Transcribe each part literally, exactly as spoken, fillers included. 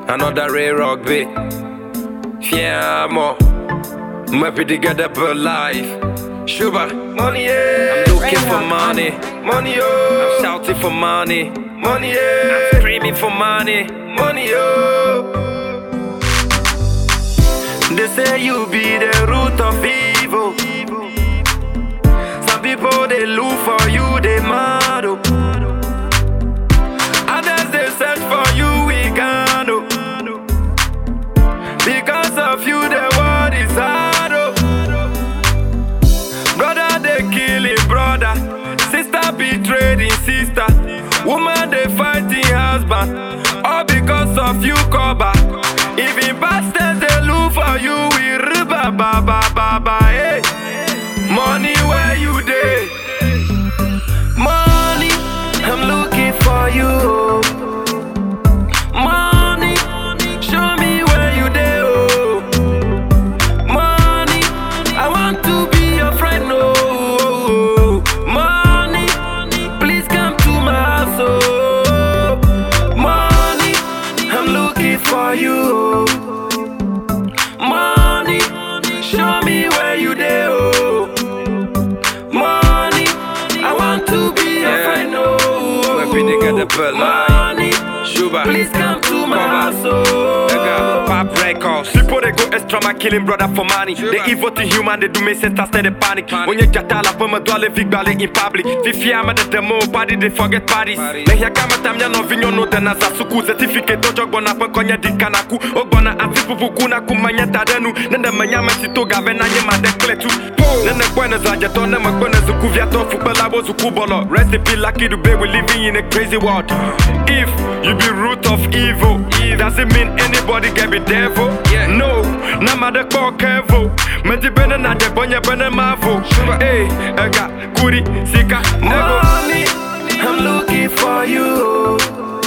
Another Ray Rock bit. Fiamo. I'm happy to get up alive. Shuba. Money, yeah. I'm looking for money. Money, oh. I'm shouting for money. Money, yeah. I'm screaming for money. Money, oh. They say you be the root of evil. Some people they look for you, they mad. Oh. Others they search for you, we can't. Oh. Because of you, the world is hard. Oh. Brother they killing brother, sister betraying sister, woman they fighting husband, all because of you, Koba. Even bastards they look for you, we riba ba ba ba ba. Hey, money where you dey? Money, I'm looking for you. Money, show me where you dey. Oh, money, I want to be your friend. Oh, money, please come to my house. Oh, money, I'm looking for you. Money, show me where you dey. Oh, money, I want to be your friend. Oh, money, Shuba. Please come to my house. Oh, Pop Records. People they go extra, my killing brother for money. They evil to human, they do me sense after they panic. When you get all up on my dwelling, big ballet in public. If you am at the demo party, they forget parties. Then here come a time you no vinyo no then as a suku certificate to jog on up on konya di kanaku. Ogona atipu kuna kumanya tadenu. Then the manyama sito gavena yema declare to. Then the buenas are just on them, buenas zukuvia to fukbala was ukubolo. Recipe lucky to be we living in a crazy world. If you be root of evil, does it mean anybody can be devil? Yeah. No, no matter call careful. Meti bene na de bonya bene mavo. Hey, ega kuri sika money, I'm looking for you.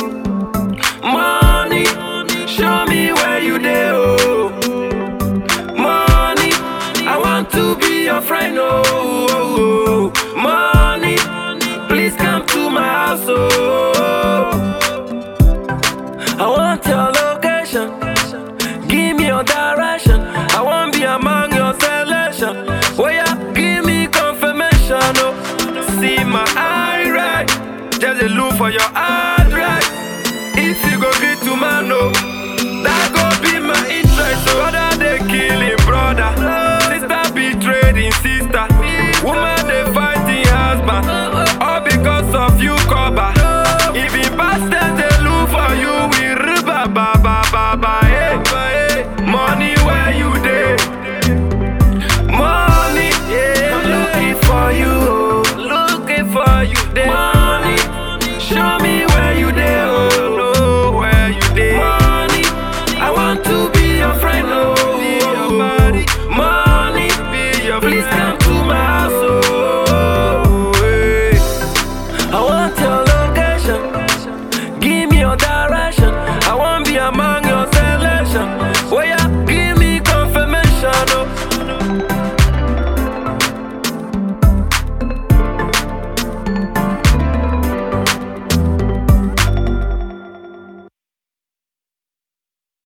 Money, show me where you dey. Oh, money, I want to be your friend. Oh, money, please come to my house. Oh, I want your location, give me your direction. I want be among your selection. Oh yeah, give me confirmation. Oh, see my eye right, just a look for your address. If you go get to man, no.